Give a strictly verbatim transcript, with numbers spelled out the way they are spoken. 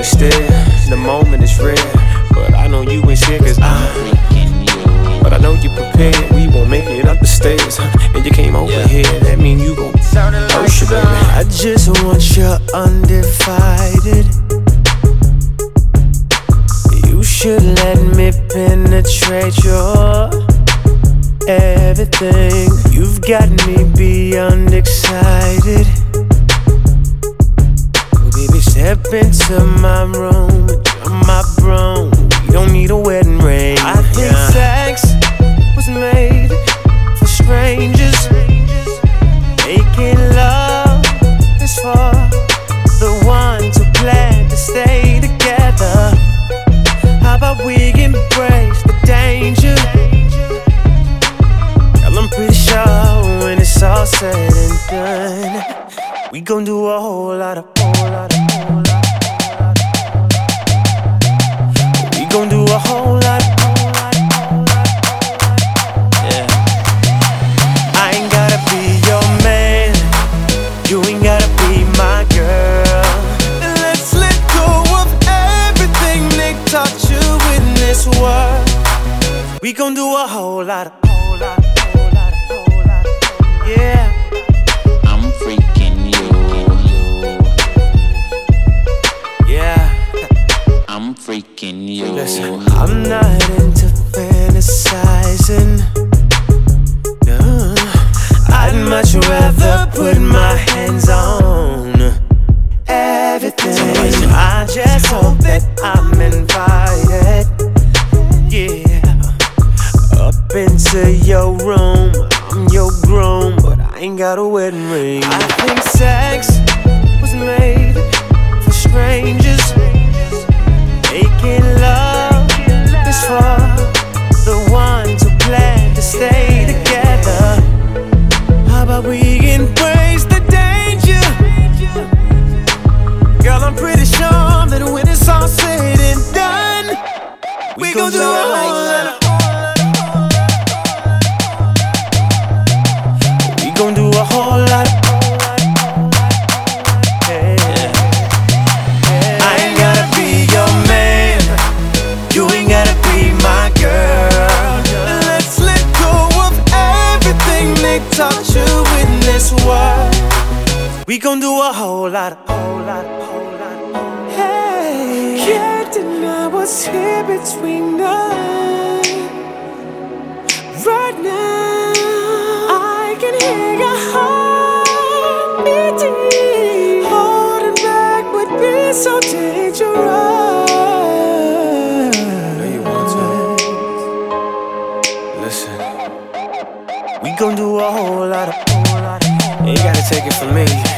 can stare, the moment is rare. But I know you ain't scared, cause I'm freaking you. But I know you prepared, we won't make it up the stairs. And you came over yeah. here, that mean you gon' hurt you, baby. I just want you undivided. You should let me penetrate your everything. You've got me beyond excited. Baby, step into my room, you're my bro. We don't need a wedding ring. I think yeah. sex was made for strangers. Making love is for the ones who plan to stay together. How about we embrace the danger? Girl, I'm pretty sure when it's all said and done, we gon' do a whole lot of, whole lot of, whole lot of. We gon' do a whole lot of, whole lot of, whole lot of. Yeah. I ain't gotta be your man, you ain't gotta be my girl. Let's let go of everything they taught you in this world. We gon' do a whole lot of, whole lot of, whole lot of, whole lot of. Yeah. I'm freaking you. Listen, I'm not into fantasizing. No, I'd much rather put my hands on everything. I just hope that I'm invited. Yeah, up into your room. I'm your groom, but I ain't got a wedding ring. I think sex was made for strangers. Making love is for the ones who plan to stay together. How about we embrace the danger? Girl, I'm pretty sure that when it's all said and done, we, we gon' do a whole lot of. We gon' do a whole lot of. Taught you in this world. We gon' do a whole lot, whole lot, whole lot. Hey, can't deny what's here between us. Right now, I can hear your heart beating. Holding back would be so dangerous. No, you want to. Listen. We gon' do a whole lot of, whole lot of, you ain't gotta take it from me.